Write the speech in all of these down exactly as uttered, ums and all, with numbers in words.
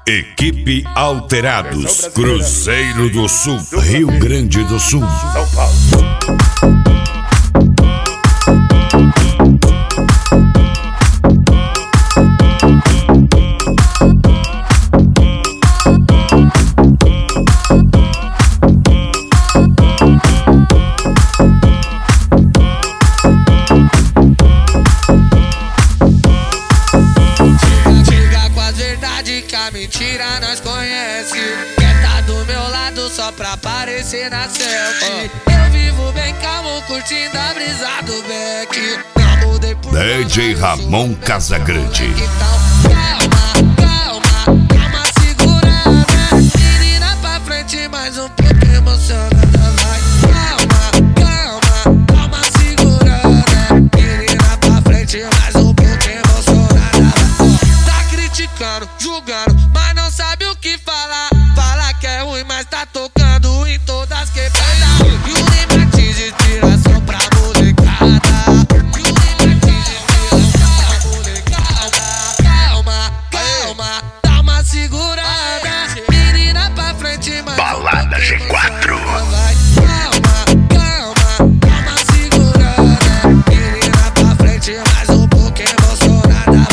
Equipe Alterados, Cruzeiro do Sul, Rio Grande do Sul, São Paulo. Mentira nós conhece, quer tá do meu lado só pra aparecer na selfie. Eu vivo bem calmo, curtindo a brisa do Beck. Não mudei por D J Ramon Casagrande. Calma, calma, calma, segurada. Menina pra frente, mais um pouco emocionada. Vai, calma, calma, calma, segurada. Menina pra frente, mais um pouco emocionada. Tá criticando, julgando, mas não sabe o que falar. Fala que é ruim, mas tá tocando em todas quebradas. E o limite de inspiração pra molecada. E o limite de inspiração pra molecada. Calma, calma, dá uma segurada. Menina pra frente, mas Balada G quatro. Vai, calma, calma, dá uma segurada. Menina pra frente, mais um pouco emocionada.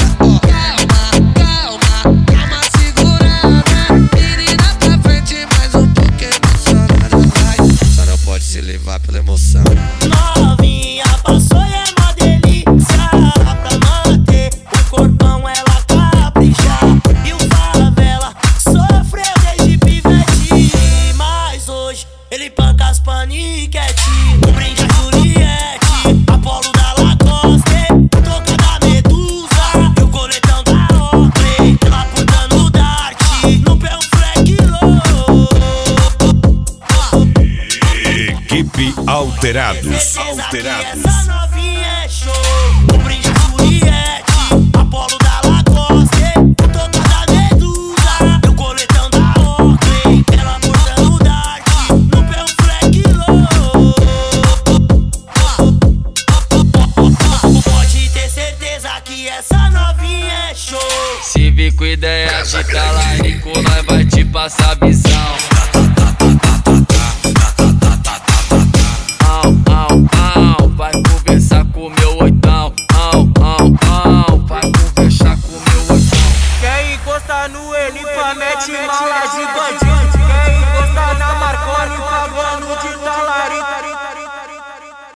Se levar pela emoção. Novinha passou e é uma delícia. Pra manter o corpão ela capricha. E o favela sofreu desde pivete, mas hoje ele panca as paniquete. O brinde a Juliette, Apolo da Lacoste, toca da Medusa e o coletão da Oakley. Ela portando o Dart no pé um fleck low. Equipe Alterados, Alterados. Essa novinha é show. O brinde Juliette, Apolo da Lacoste, toca da Medusa e o coletão da Oakley. Ela portando o Dart no pé um fleck low. Pode ter certeza que essa novinha é show. Se vir com ideia de tá lá rico, nós vai te passar visão.